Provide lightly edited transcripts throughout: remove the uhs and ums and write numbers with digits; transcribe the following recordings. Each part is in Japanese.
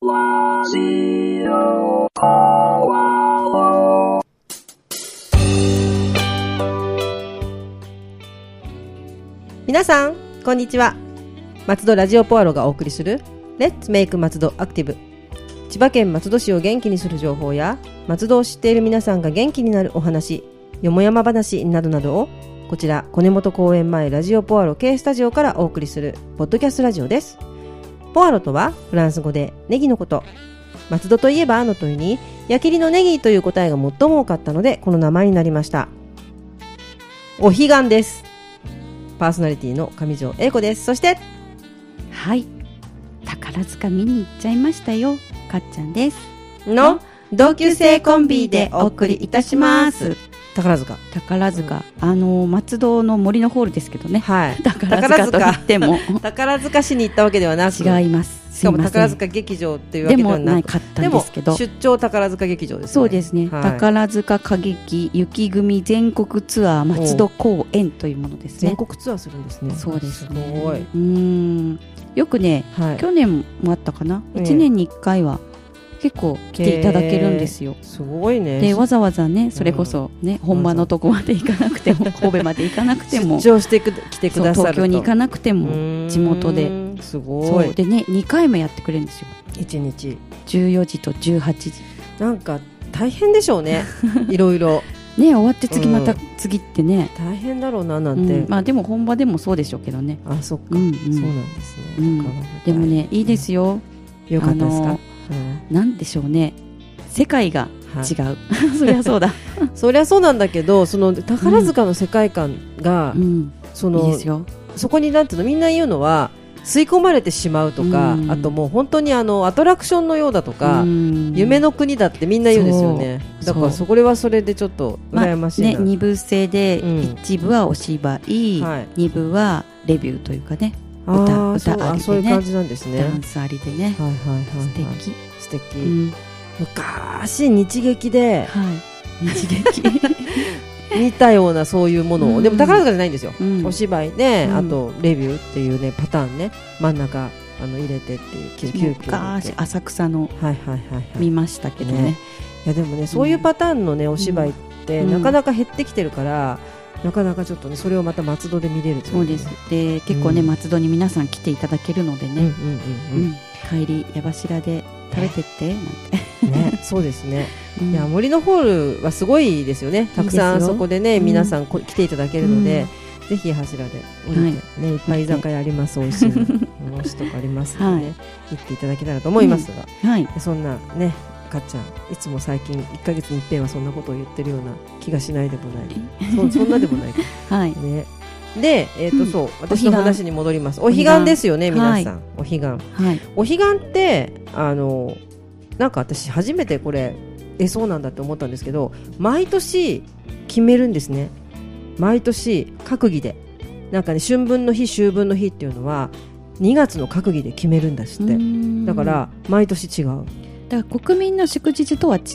皆さんこんにちは。松戸ラジオポアロがお送りするレッツメイク松戸アクティブ。千葉県松戸市を元気にする情報や松戸を知っている皆さんが元気になるお話、よもやま話などなどをこちら小根本公園前ラジオポアロ K スタジオからお送りするポッドキャストラジオです。ポアロとはフランス語でネギのこと。松戸といえばの問いに矢切のネギという答えが最も多かったのでこの名前になりました。お彼岸です。パーソナリティの上条英子です。そしてはい、宝塚見に行っちゃいましたよ、かっちゃんですの同級生コンビでお送りいたします。宝塚、 松戸の森のホールですけどね、 はい、 宝塚と言っても宝塚市に行ったわけではなく、 違います。 しかも宝塚劇場っていうわけではなく、 でもなかったんですけど、 出張宝塚劇場ですね。 そうですね、はい、宝塚歌劇雪組全国ツアー松戸公演というものですね。 全国ツアーするんですね。 そうですね。 すごい。 よくね、はい、去年もあったかな、1年に1回は結構来ていただけるんですよ。 すごいね。 でわざわざね、それこそね、本場のとこまで行かなくても神戸まで行かなくても出張して来てくださると、 東京に行かなくても地元ですごい。 そうでね、2回もやってくれるんですよ。 1日 14時と18時。 なんか大変でしょうねいろいろね、終わって次また次ってね、 大変だろうななんて、 まあでも本場でもそうでしょうけどね。 あ、そっか、そうなんですね、 でもね、いいですよ。 よかったですか。 なんでしょうね、世界が違う、そりゃそうだそりゃそうなんだけど、その宝塚の世界観が、いいですよ。そこになんていうの、みんな言うのは吸い込まれてしまうとか、あともう本当にアトラクションのようだとか、夢の国だってみんな言うんですよね。だからそれはそれでちょっと羨ましいな、 2部制で1部はお芝居、2部はレビューというかね、歌ありでね、 そういう感じなんですね。 ダンスありでね、素敵、 昔日劇で、 日劇見たようなそういうものを、でも宝塚じゃないんですよ、お芝居で、あとレビューっていうねパターンね、真ん中入れてっていう昔浅草の見ましたけどね。 いやでもね、そういうパターンのねお芝居ってなかなか減ってきてるから、なかなかちょっとねそれをまた松戸で見れるという。 そうです。で結構ね、松戸に皆さん来ていただけるのでね、帰り矢柱で食べてってなんてね、そうですね。いや森のホールはすごいですよね。たくさんそこでね、皆さん来ていただけるので、ぜひ柱で降りてね、いっぱい居酒屋あります、美味しいおしとかありますのでね、行っていただけたらと思いますが、そんなね、かっちゃんいつも最近1ヶ月に一遍はそんなことを言ってるような気がしないでもない。そんなでもないかね。で、そう、私の話に戻ります。お彼岸ですよね、皆さん。お彼岸。お彼岸って、なんか私初めてこれ、そうなんだって思ったんですけど、毎年決めるんですね。毎年閣議で。なんかね、春分の日、秋分の日っていうのは、2月の閣議で決めるんだって。だから、毎年違う。 だから国民の祝日とは違う。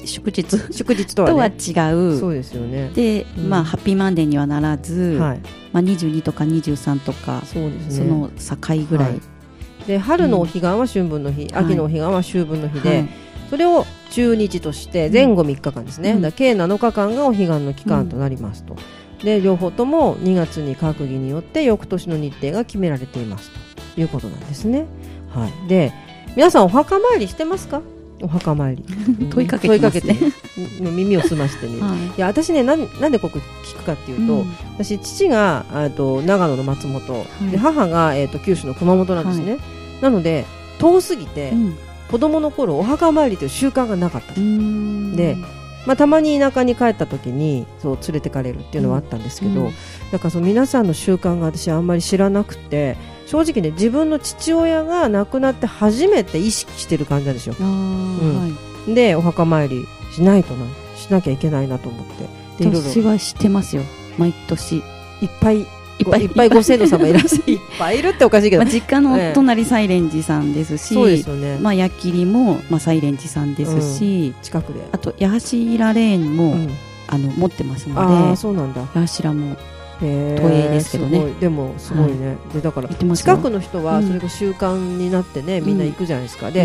そうですよね。 で、まあハッピーマンデーにはならず、まあ22とか23とか、そうですね、その境ぐらい。で春のお彼岸は春分の日、秋のお彼岸は秋分の日で、それを中日として前後3日間ですね。だ計7日間がお彼岸の期間となりますと。で両方とも2月に閣議によって翌年の日程が決められていますということなんですね。で皆さんお墓参りしてますか？お墓参り問いかけてますね。 耳を澄ましてみる。いや私ね、なんでここ聞くかっていうと、私父が長野の松本、で母が九州の熊本なんですね。なので遠すぎて、子供の頃お墓参りという習慣がなかった。で、たまに田舎に帰った時にそう連れてかれるっていうのはあったんですけど、だからその皆さんの習慣が私あんまり知らなくて、正直ね、自分の父親が亡くなって初めて意識してる感じなんですよ。でお墓参りしなきゃいけないなと思って。で私は知ってますよ、毎年。 いっぱいご先祖様いらっしゃるいっぱいいるっておかしいけど、 実家の隣西蓮寺さんですし、 そうですよね。 矢切も西蓮寺さんですし、 近くで、 あと八柱レーンも持ってますので、 そうなんだ。 八柱も都営ですけどね。 でもすごいね。でだから近くの人はそれが習慣になってね、みんな行くじゃないですか。で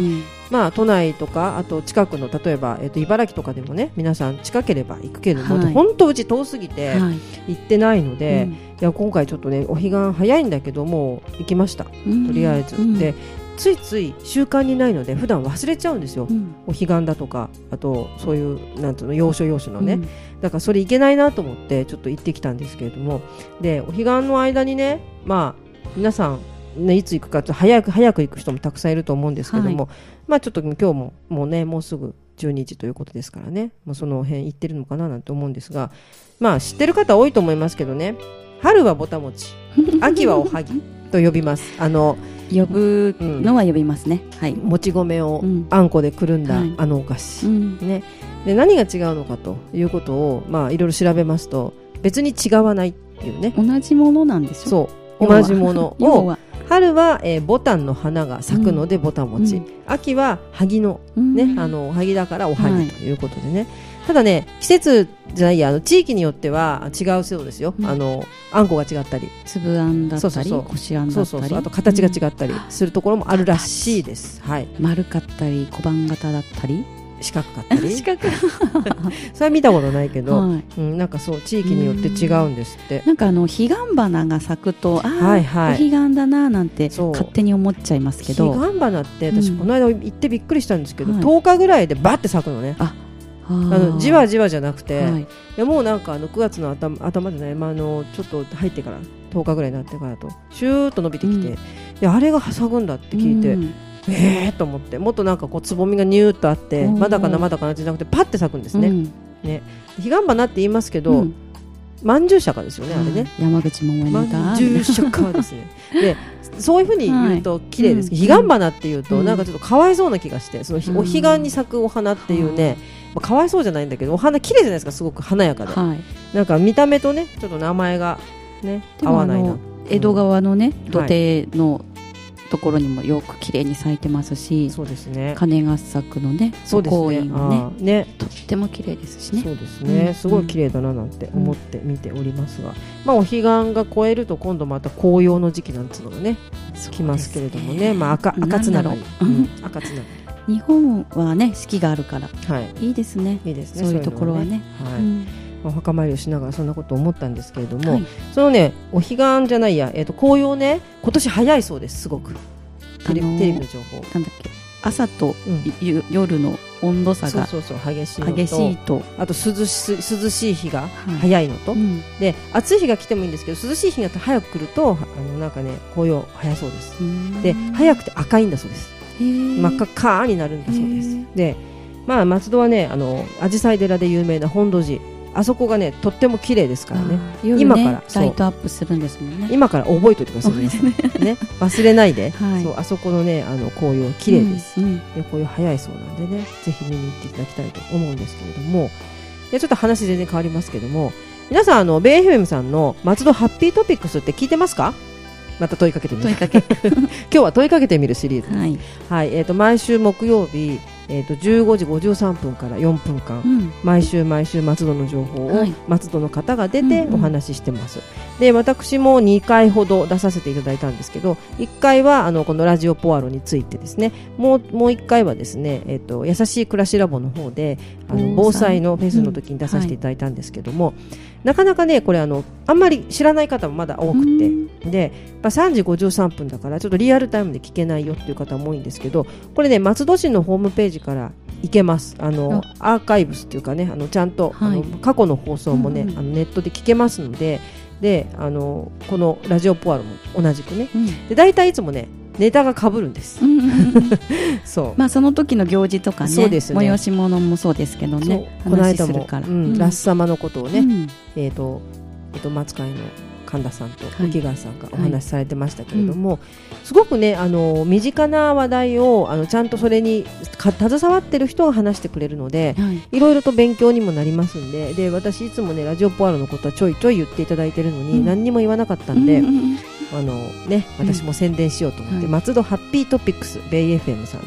まあ、都内とかあと近くの例えば、茨城とかでもね皆さん近ければ行くけれども、 はい、 本当うち遠すぎて行ってないので、いや今回ちょっとねお彼岸早いんだけどもう行きました、とりあえず、でついつい習慣にないので普段忘れちゃうんですよ、お彼岸だとかあとそういうなんていうの要所要所のね、だからそれいけないなと思ってちょっと行ってきたんですけれども、でお彼岸の間にねまあ皆さんね、いつ行くか早く行く人もたくさんいると思うんですけども、まあちょっと今日ももうすぐ12日ということですからね、もうその辺行ってるのかななんて思うんですが、まあ知ってる方多いと思いますけどね、春はぼたもち秋はおはぎと呼びます。 呼ぶのは呼びますね、はい、 もち米をあんこでくるんだ、あのお菓子、ね、で何が違うのかということをまあいろいろ調べますと別に違わないっていうね、 同じものなんでしょ。 そう同じものを春は、ボタンの花が咲くのでぼたもち、秋は萩の、ね、萩だからおはぎということでね、ただね季節じゃないや地域によっては違うそうですよ、あんこが違ったり粒あんだったりこしあんだったり、 あと形が違ったりするところもあるらしいです、はい、 丸かったり小判型だったり四角かったりそれは見たことないけど、なんかそう地域によって違うんですって。 なんか彼岸花が咲くとお彼岸だななんて勝手に思っちゃいますけど、 彼岸花って私この間行ってびっくりしたんですけど、10日ぐらいでバッて咲くのね。じわじわじゃなくて、いやもうなんか9月の頭じゃない、ちょっと入ってから10日ぐらいになってからとシューッと伸びてきて、であれが咲くんだって聞いて、と思って、もっとなんかこうつぼみがニューッとあってまだかなじゃなくてパッて咲くんですね。ね、彼岸花って言いますけど、まんじゅう釈迦ですよね、あれね。 山口百恵の歌まんじゅう釈迦ですね。でそういうふうに言うと綺麗ですけど、彼岸花っていうとなんかちょっとかわいそうな気がして、そのお彼岸に咲くお花っていうね、かわいそうじゃないんだけどお花綺麗じゃないですか、すごく華やかで、なんか見た目とねちょっと名前がね合わないな。 江戸川のね土手のところにもよく綺麗に咲いてますし、 そうですね、 金ヶ作のねそうですね、 公園はねとっても綺麗ですしね。 そうですね、すごい綺麗だななんて思って見ておりますが、まあお彼岸が超えると今度また紅葉の時期なんつうのがね来ますけれどもね、まあ赤つながり、赤つながり、日本はね四季があるからいいですね、 いいですね、 そういうところはね。 お墓参りをしながらそんなことを思ったんですけれども、そのねお彼岸じゃないや、紅葉ね今年早いそうです、すごく。テレビの情報なんだっけ、朝と、夜の温度差が激しいと、あと涼しい日が早いのと、で暑い日が来てもいいんですけど涼しい日が早く来るとなんかね紅葉早そうです。で早くて赤いんだそうです。真っ赤っかになるんだそうです。でまあ松戸はね紫陽花寺で有名な本土寺、あそこがねとっても綺麗ですからね。今からライトアップするんですもんね。 今から覚えておいてくださいね。忘れないで。そうあそこのね紅葉綺麗です。で紅葉早いそうなんでね、ぜひ見に行っていただきたいと思うんですけれども、ちょっと話全然変わりますけども、皆さんベイ FM さんの松戸ハッピートピックスって聞いてますか？また問いかけてみる。今日は問いかけてみるシリーズ。はい、毎週木曜日15時53分から4分間、毎週松戸の情報を松戸の方が出てお話ししてます。で私も2回ほど出させていただいたんですけど、1回はこのラジオポアロについてですね、もう1回はですね、優しい暮らしラボの方で防災のフェスの時に出させていただいたんですけども、なかなかねこれあんまり知らない方もまだ多くて、で、3時53分だからちょっとリアルタイムで聞けないよっていう方も多いんですけど、これね松戸市のホームページから行けます。アーカイブスっていうかねちゃんと、過去の放送もね、ネットで聞けますので、でこのラジオポアロも同じくね、で大体いつもねネタが被るんです。 そう、その時の行事とかね、催し物もそうですけどね、 この間もラッサマのことをね、松会の神田さんと浮川さんがお話しされてましたけれども、すごくね身近な話題をちゃんとそれに携わってる人が話してくれるので、いろいろと勉強にもなりますんで、で私いつもねラジオポアロのことはちょいちょい言っていただいてるのに、何にも言わなかったんで、私も宣伝しようと思って、松戸ハッピートピックスベイ FM さんです。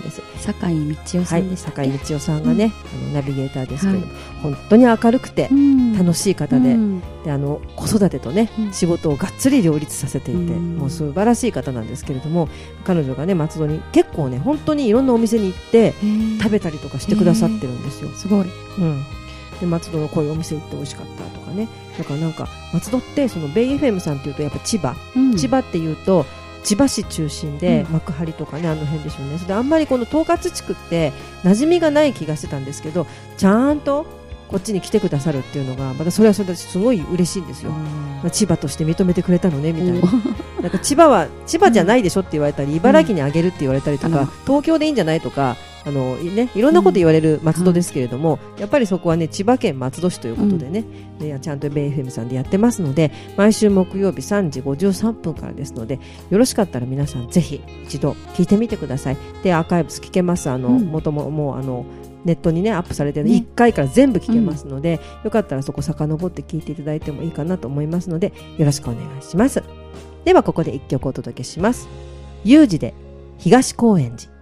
酒井道夫さんでしたっけ。 酒井道夫さんがね、ナビゲーターですけれども、本当に明るくて楽しい方で、で子育てとね、仕事をがっつり両立させていて、もう素晴らしい方なんですけれども、彼女がね松戸に結構ね本当にいろんなお店に行って食べたりとかしてくださってるんですよ。 すごい。 で松戸のこういうお店行って美味しかったとかね。だからなんか松戸ってそのベイ FM さんっていうとやっぱ千葉っていうと千葉市中心で幕張とかね、あの辺でしょうね。それであんまりこの東葛地区って馴染みがない気がしてたんですけど、ちゃんとこっちに来てくださるっていうのがまたそれはそれですごい嬉しいんですよ。千葉として認めてくれたのねみたいな。なんか千葉じゃないでしょって言われたり、茨城にあげるって言われたりとか、東京でいいんじゃないとかいろんなこと言われる松戸ですけれども、やっぱりそこはね千葉県松戸市ということでね、ちゃんとベイ FM さんでやってますので、毎週木曜日3時53分からですので、よろしかったら皆さんぜひ一度聞いてみてください。でアーカイブス聞けます。元ももうネットにねアップされてる1回から全部聞けますので、よかったらそこ遡って聞いていただいてもいいかなと思いますので、よろしくお願いします。ではここで1曲お届けします。ユージで東高円寺。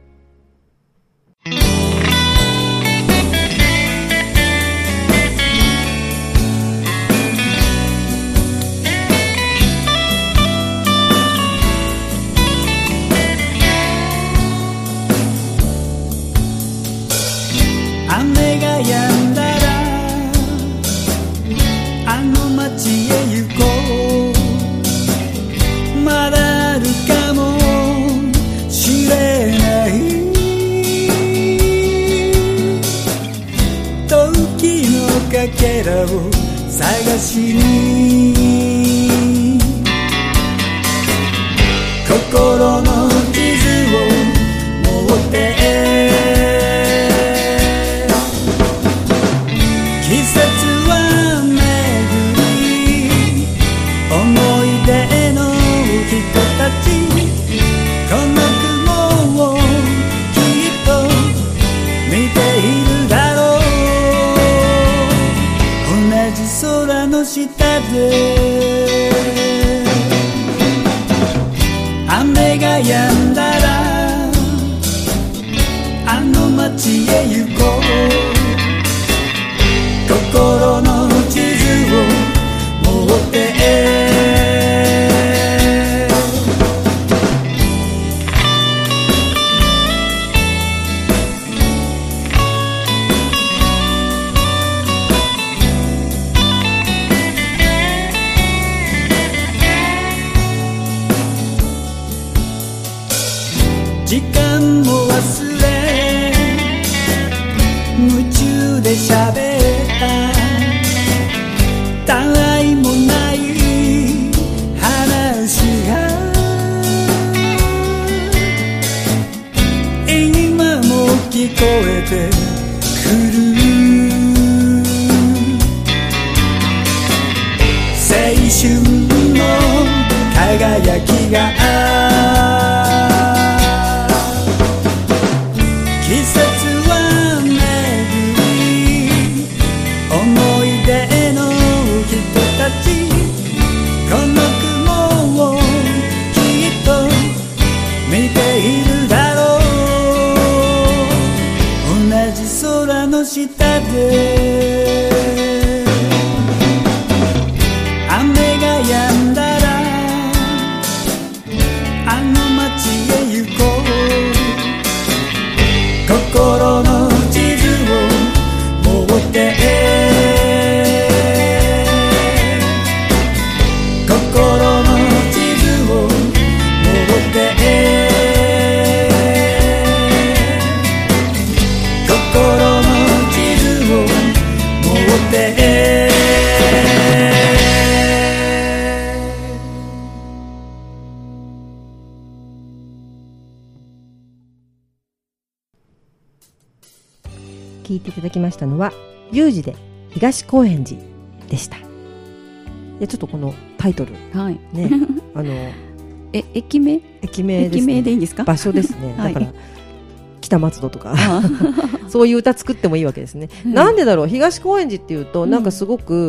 雨が止んだらあの街へ行こう。まだあるかもしれない。時のかけらを探しに、心の地図を持って下で雨が止んだらあの街へ行こう。心の地図を持って時間も忘れ夢中で喋ったたわいもない話が今も聞こえてくる。青春の輝きが季節は巡り、思い出の人たち、この雲をきっと見ているだろう。同じ空の下で雨が止んだらあの街へ行こう。心の地図を持って心の地図を持って心の地図を持って聞いていただきましたのはユージで東高円寺でした。いやちょっとこのタイトル、 はい、 ね駅名ですね。 駅名でいいんですか。 場所ですね、 はい、 だから北松戸とかそういう歌作ってもいいわけですね。なんでだろう、東高円寺っていうとなんかすごく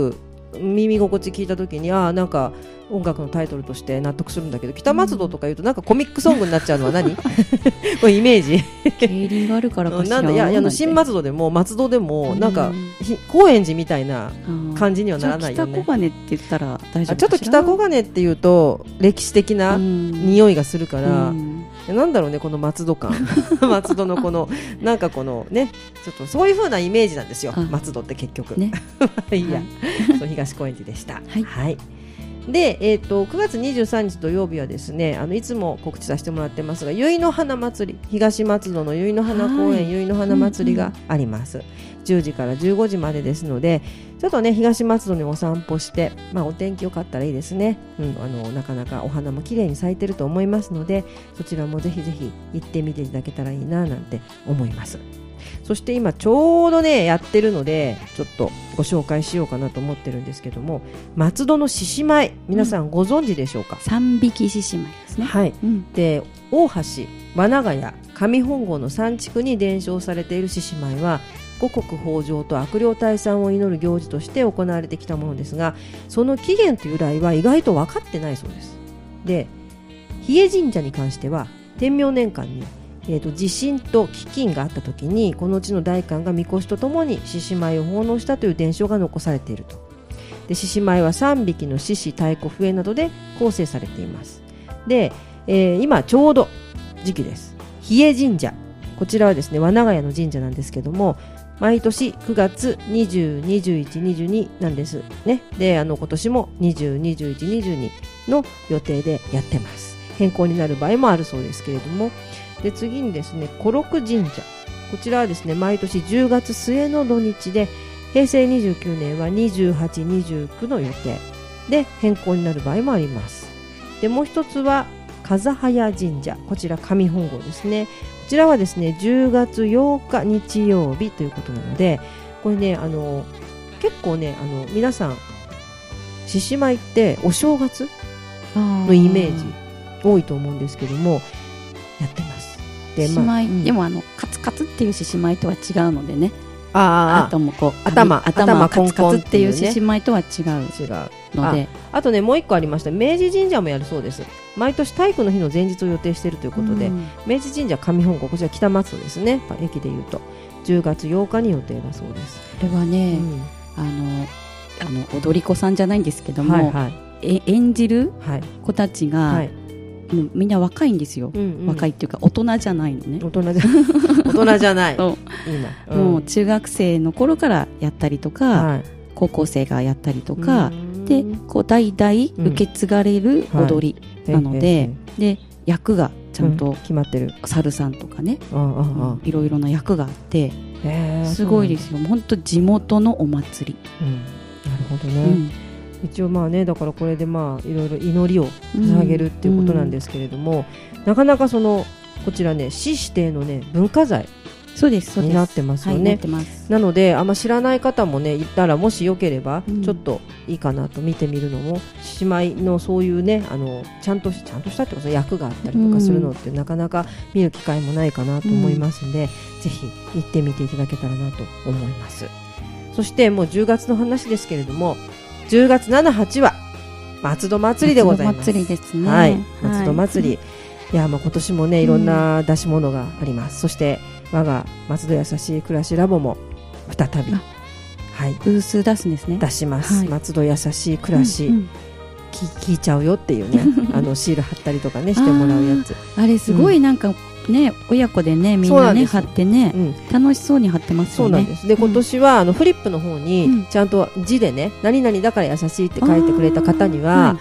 耳心地聞いた時になんか音楽のタイトルとして納得するんだけど、北松戸とか言うとなんかコミックソングになっちゃうのは何これイメージ競輪があるからかしら。 なんだ、いや新松戸でも松戸でもなんか高円寺みたいな感じにはならないよね。 北小金って言ったら大丈夫かしら。 ちょっと北小金っていうと歴史的な匂いがするから、なんだろうね、この松戸感松戸のこのなんかこのね、ちょっとそういう風なイメージなんですよ、松戸って結局、ね、いいや、そう東高円寺でした。はい、で、9月23日土曜日はですね、いつも告知させてもらってますが、結の花祭り、東松戸の結の花公園、結の花祭りがあります。10時から15時までですので、ちょっとね東松戸にお散歩して、お天気良かったらいいですね、なかなかお花も綺麗に咲いてると思いますので、そちらもぜひぜひ行ってみていただけたらいいななんて思います。そして今ちょうどねやってるので、ちょっとご紹介しようかなと思ってるんですけども、松戸の獅子舞、皆さんご存知でしょうか。 三匹獅子舞ですね。 はい、で大橋、和長屋、上本郷の3地区に伝承されている獅子舞は、五穀豊穣と悪霊退散を祈る行事として行われてきたものですが、その起源と由来は意外と分かってないそうです。で、日枝神社に関しては天明年間に、地震と飢饉があった時に、このうちの代官が神輿とともに獅子舞を奉納したという伝承が残されていると。で、獅子舞は3匹の獅子、太鼓、笛などで構成されています。で、今ちょうど時期です。日枝神社、こちらはですね和長屋の神社なんですけども、毎年9月20、21、22なんですね。で、今年も20、21、22の予定でやってます。変更になる場合もあるそうですけれども、で、次にですね小六神社、こちらはですね毎年10月末の土日で、平成29年は28、29の予定で変更になる場合もあります。で、もう一つは風早神社、こちら上本郷ですね。こちらはですね10月8日日曜日ということなので、これね結構ね皆さん獅子舞ってお正月のイメージ多いと思うんですけども、やってます。 で、獅子舞、でもカツカツっていう獅子舞とは違うのでね。あともこう頭カツカツっていう獅子舞とは違うので、あとねもう一個ありました。明治神社もやるそうです。毎年体育の日の前日を予定しているということで、明治神社上本郷、こちら北松戸ですね、駅でいうと10月8日に予定だそうです。 これはね、踊り子さんじゃないんですけども、演じる子たちが、もうみんな若いんですよ、若いっていうか大人じゃないのね。大人じゃないいいな、もう中学生の頃からやったりとか、高校生がやったりとかで、こう代々受け継がれる踊りなので、で役がちゃんと決まってる、猿さんとかね、いろいろな役があって、すごいですよ。本当地元のお祭り。 なるほどね。一応ね、だからこれでいろいろ祈りを捧げるっていうことなんですけれども、なかなかこちらね市指定のね文化財になってますよね。なので知らない方もねいたら、もしよければちょっといいかなと見てみるのも、獅子舞のそういうねちゃんとしたっていうか役があったりとかするのってなかなか見る機会もないかなと思いますので、ぜひ行ってみていただけたらなと思います。そしてもう10月の話ですけれども、10月7、8は松戸祭りでございます。 松戸祭りですね。 はい、松戸祭り。いや、今年もねいろんな出し物があります。そして我が松戸やさしい暮らしラボも再び、 ブース出すんですね。 出します。松戸やさしい暮らし、聞いちゃうよっていうねシール貼ったりとかねしてもらうやつ。 あれすごいなんかね、親子でねみんなね貼ってね、楽しそうに貼ってますよね。 そうなんです。で、今年はフリップの方にちゃんと字でね、何々だから優しいって書いてくれた方には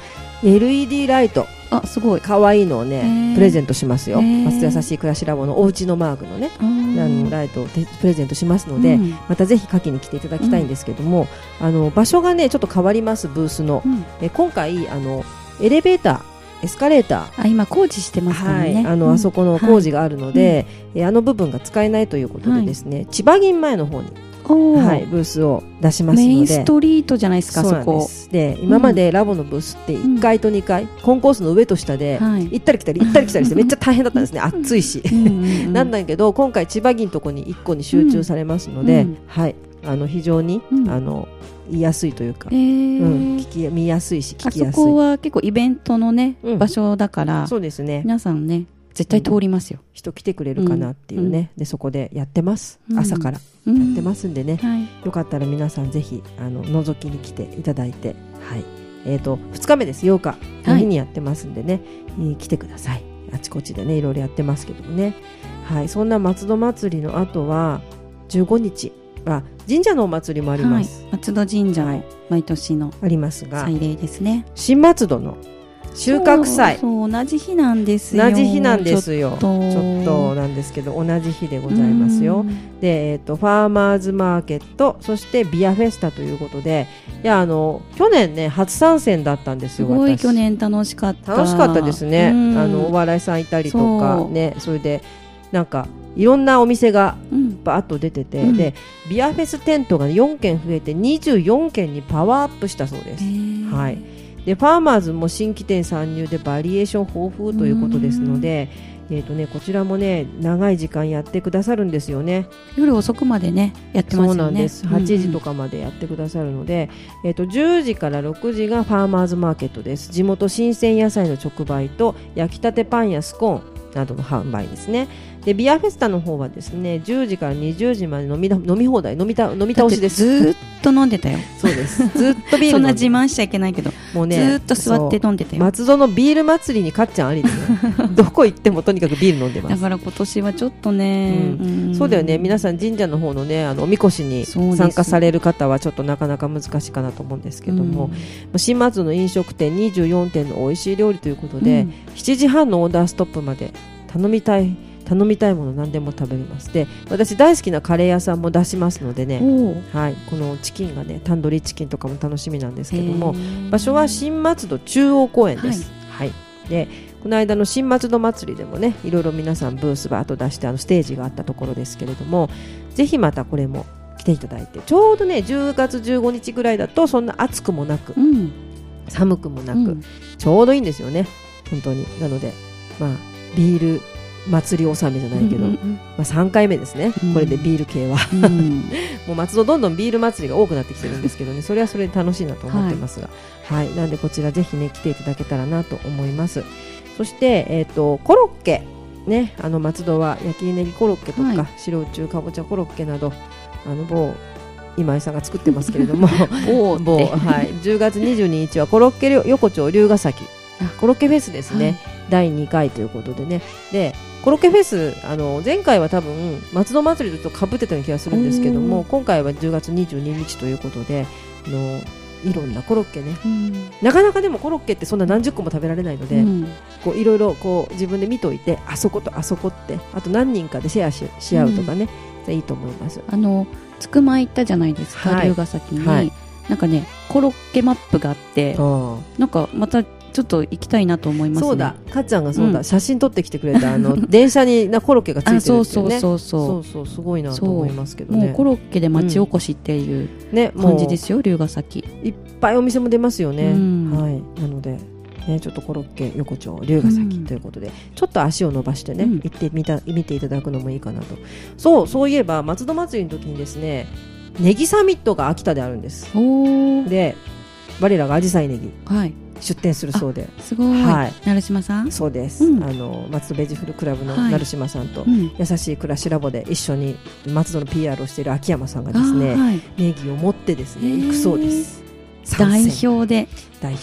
LED ライト、 すごい可愛いのをねプレゼントしますよ。松戸やさしい暮らしラボのおうちのマークのねライトをプレゼントしますので、またぜひ書きに来ていただきたいんですけども、場所がねちょっと変わります。ブースの、今回エレベーター、エスカレーター、 今工事してますからね。 あそこの工事があるので、部分が使えないということでですね、千葉銀前の方にブースを出しますので、 メインストリートじゃないですか。そこで今までラボのブースって1階と2階、コンコースの上と下で行ったり来たりしてめっちゃ大変だったんですね。暑いしなんだけど今回千葉銀のとこに1個に集中されますので、 非常に、言いやすいというか、見やすいし聞きやすい。 あそこは結構イベントのね、場所だから、 そうですね、 皆さんね絶対通りますよ、 人来てくれるかなっていうね、でそこでやってます、朝からやってますんでね、よかったら皆さんぜひ覗きに来ていただいて、2日目です。8日の日にやってますんでね、来てください。あちこちでねいろいろやってますけどもね、そんな松戸祭りの後は15日は神社のお祭りもあります、 松戸神社の毎年のありますが、 祭礼ですね。 新松戸の収穫祭、 そう同じ日なんですよ。 同じ日なんですよ。ちょっとなんですけど同じ日でございますよ。で、ファーマーズマーケット、そしてビアフェスタということで、いや去年ね初参戦だったんですよ。 すごい去年楽しかった。 楽しかったですね。お笑いさんいたりとかね、それでなんかいろんなお店がバーッと出てて、でビアフェステントが4軒増えて24軒にパワーアップしたそうです。はい。でファーマーズも新規店参入でバリエーション豊富ということですので、こちらもね長い時間やってくださるんですよね。 夜遅くまでねやってますよね。 そうなんです。8時とかまでやってくださるので、10時から6時がファーマーズマーケットです。地元新鮮野菜の直売と焼きたてパンやスコーンなどの販売ですね。でビアフェスタの方はですね10時から20時まで飲み放題、飲み倒しです。 ずっと飲んでたよ。 そうです。ずっとビール飲んでそんな自慢しちゃいけないけど、もうねずっと座って飲んでたよ。 松戸のビール祭りにかっちゃんありですね。どこ行ってもとにかくビール飲んでます。 だから今年はちょっとね、 そうだよね。皆さん神社の方のねおみこしに参加される方はちょっとなかなか難しいかなと思うんですけども、新松戸の飲食店24店の美味しい料理ということで、7時半のオーダーストップまで頼みたいもの何でも食べれます。で私大好きなカレー屋さんも出しますのでね、このチキンがねタンドリーチキンとかも楽しみなんですけども、場所は新松戸中央公園です。でこの間の新松戸祭りでもねいろいろ皆さんブースバーッと出してステージがあったところですけれども、ぜひまたこれも来ていただいて、ちょうどね10月15日ぐらいだとそんな暑くもなく、寒くもなく、ちょうどいいんですよね本当に。なのでビール祭り納めじゃないけど、3回目ですね、これでビール系は、もう松戸どんどんビール祭りが多くなってきてるんですけどね、それはそれで楽しいなと思ってますが、なんでこちらぜひね来ていただけたらなと思います。そして、コロッケね、松戸は焼きネギコロッケとか、白宇宙かぼちゃコロッケなど某今井さんが作ってますけれども10月22日はコロッケ横丁龍ヶ崎コロッケフェスですね、第2回ということでね。でコロッケフェス前回は多分松戸祭りと被ってたような気がするんですけども、今回は10月22日ということでいろんなコロッケね、なかなかでもコロッケってそんな何十個も食べられないので、こういろいろこう自分で見といて、あそことあそこってあと何人かでシェア し合うとかね、いいと思います。 つくま行ったじゃないですか、龍ヶ崎に、なんかねコロッケマップがあって、なんかまたちょっと行きたいなと思いますね。 そうだ、かっちゃんがそうだ、写真撮ってきてくれた電車にコロッケがついてるっていうね。そうすごいなと思いますけどね。 もうコロッケで町おこしっていう感じですよ、龍ヶ崎。 いっぱいお店も出ますよね。なのでちょっとコロッケ横丁龍ヶ崎ということで、ちょっと足を伸ばしてね、行って見ていただくのもいいかなと。そういえば松戸祭りの時にですね、ネギサミットが秋田であるんです。で我らがアジサイネギ、出店するそうで、 すごい、成島さん。 そうです、松戸ベジフルクラブの成島さんと、優しい暮らしラボで一緒に松戸の PR をしている秋山さんがですね、ネギを持ってですね行くそうです。 代表です、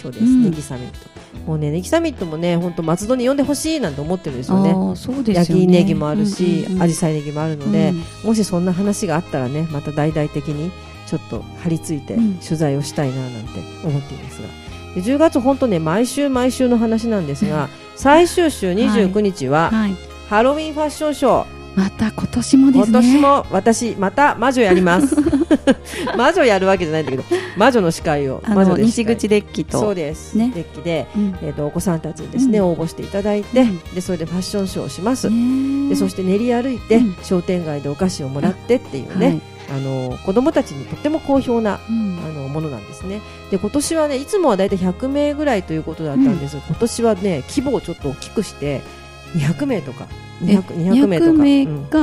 ネギサミット。もうねネギサミットもね本当松戸に呼んでほしいなんて思ってるんですよね。焼きネギもあるし、アジサイネギもあるので、もしそんな話があったらねまた大々的にちょっと張り付いて取材をしたいななんて思っていますが、10月本当ね毎週の話なんですが、最終週29日はハロウィンファッションショー、 また今年もですね。 今年も私また魔女やります魔女やるわけじゃないんだけど、魔女の司会を西口デッキとそうです、デッキで、お子さんたちにですね、応募していただいて、でそれでファッションショーをします。でそして練り歩いて、商店街でお菓子をもらってっていうね、子どもたちにとっても好評な、ものなんですね。で今年はねいつもはだいたい100名ぐらいということだったんですが、今年はね規模をちょっと大きくして200名とか200名とか、 200名が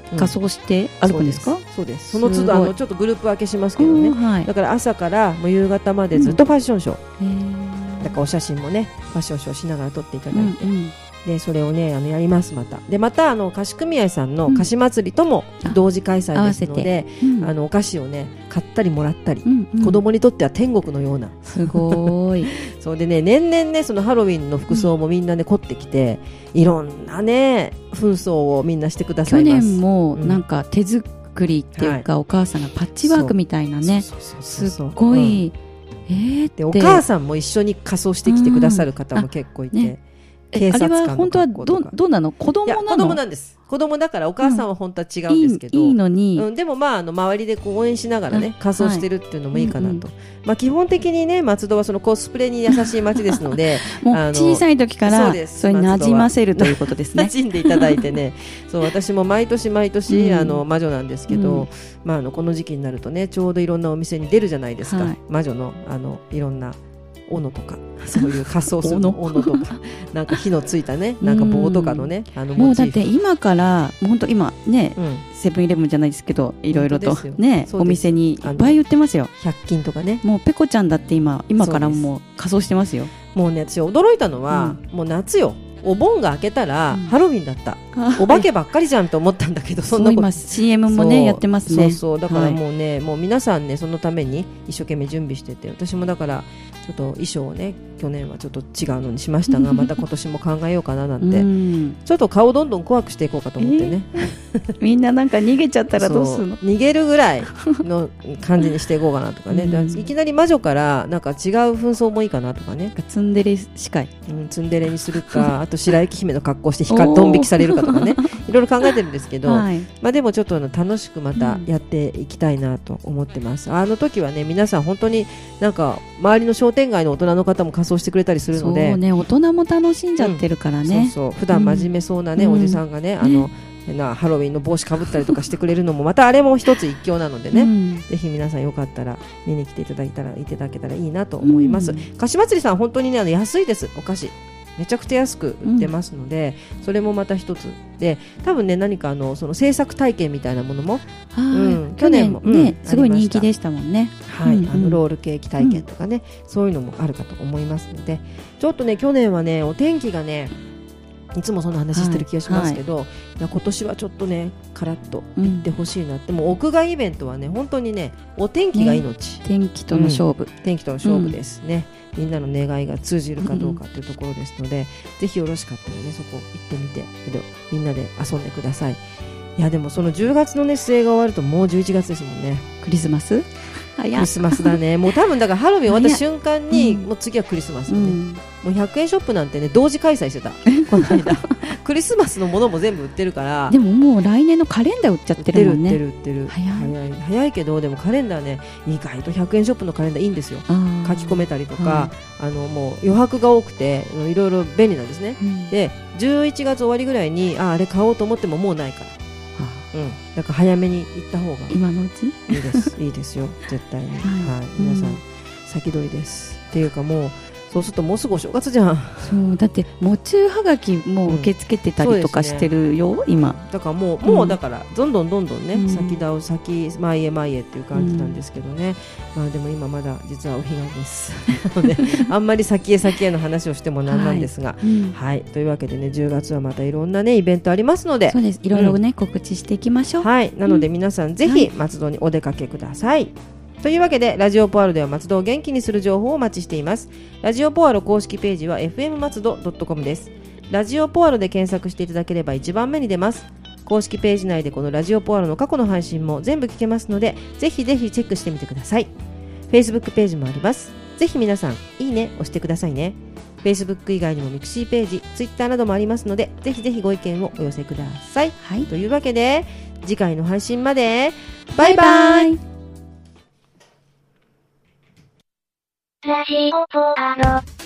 仮装して歩くんですか？ そうです。その都度ちょっとグループ分けしますけどね、はい、だから朝からもう夕方までずっとファッションショー、だからお写真もねファッションショーしながら撮っていただいて、でそれをねやります。また菓子組合さんの菓子祭りとも同時開催ですので、お菓子をね買ったりもらったり、子供にとっては天国のような、 すごいそうでね、年々ねそのハロウィンの服装もみんなね凝ってきて、いろんなね紛争をみんなしてくださいます。 去年もなんか手作りっていうか、お母さんがパッチワークみたいなね、すっごい、 でお母さんも一緒に仮装してきてくださる方も結構いて、警察官の格好とか。 あれは本当はどうなの？子供なの？ 子供なんです。子供だからお母さんは本当は違うんですけど、 いいのに、 でも周りでこう応援しながらね仮装してるっていうのもいいかなと。基本的にね松戸はそのコスプレに優しい街ですのでもう小さい時からそれに馴染ませるということですね。 馴染んでいただいてねそう私も毎年魔女なんですけど、この時期になるとねちょうどいろんなお店に出るじゃないですか、魔女のいろんな斧とかそういう仮装する斧とかなんか火のついたねなんか棒とかのねもうだって今からもう本当今ね、セブンイレブンじゃないですけどいろいろとねお店にいっぱい売ってますよ。 100均とかね。 もうペコちゃんだって今からもう仮装してますよ。 もうね私驚いたのは、もう夏よ、お盆が明けたらハロウィンだった、お化けばっかりじゃんと思ったんだけど、そんなこと今 CM もねやってますね。 そうだからもうね、もう皆さんねそのために一生懸命準備してて、私もだからちょっと衣装をね去年はちょっと違うのにしましたがまた今年も考えようかななんてちょっと顔どんどん怖くしていこうかと思ってね、 みんななんか逃げちゃったらどうするの？ 逃げるぐらいの感じにしていこうかなとかねいきなり魔女からなんか違う紛争もいいかなとかね、 ツンデレ司会、 ツンデレにするかあと白雪姫の格好してドン引きされるかとかねいろいろ考えてるんですけど、でもちょっと楽しくまたやっていきたいなと思ってます。あの時はね皆さん本当になんか周りの商店街の大人の方も仮装してくれたりするので、 そうね、大人も楽しんじゃってるからね、 普段真面目そうなね、おじさんがねハロウィンの帽子かぶったりとかしてくれるのもまたあれも一つ一興なのでね、ぜひ皆さんよかったら見に来ていただけたらいいなと思います。菓子祭りさん本当にね安いです。お菓子めちゃくちゃ安く売ってますので、それもまた一つで多分ね何かその制作体験みたいなものも、去年もねすごい人気でしたもんね。 はい、ロールケーキ体験とかね、そういうのもあるかと思いますので、ちょっとね去年はねお天気がねいつもそんな話してる気がしますけど、今年はちょっとねカラッといってほしいなって、もう屋外イベントはね本当にねお天気が命、 天気との勝負、 天気との勝負ですね、みんなの願いが通じるかどうかというところですので、ぜひよろしかったらねそこ行ってみてみんなで遊んでください。いやでもその10月のね末が終わるともう11月ですもんね。 クリスマスクリスマスだね。もう多分だからハロウィン終わった瞬間にもう次はクリスマスよね、もう100円ショップなんてね同時開催してたこの間クリスマスのものも全部売ってるから。 でももう来年のカレンダー売っちゃってるもんね。 売ってる早いけど、でもカレンダーね意外と100円ショップのカレンダーいいんですよ。書き込めたりとか、もう余白が多くていろいろ便利なんですね、で11月終わりぐらいにあれ買おうと思ってももうないから、だから早めに行った方が今のうちいいですよ絶対に、皆さん先取りですっていうか、もうそうするともうすぐお正月じゃん。 そうだって喪中はがきも受け付けてたりとかしてるよ、今だからもうだからどんどんね、先前へっていう感じなんですけどね、でも今まだ実はお彼岸ですのであんまり先への話をしてもなんなんですが、というわけでね10月はまたいろんなねイベントありますので、 そうです、いろいろね、告知していきましょう。 なので皆さんぜひ松戸にお出かけください。というわけでラジオポアロでは松戸を元気にする情報をお待ちしています。ラジオポアロ公式ページは fm 松戸 .com です。ラジオポアロで検索していただければ一番目に出ます。公式ページ内でこのラジオポアロの過去の配信も全部聞けますので、ぜひぜひチェックしてみてください。 Facebook ページもあります。ぜひ皆さんいいね押してくださいね。 Facebook 以外にもミクシーページ、Twitter などもありますので、ぜひぜひご意見をお寄せください。というわけで次回の配信までバイバイ。 ラジオポアロ。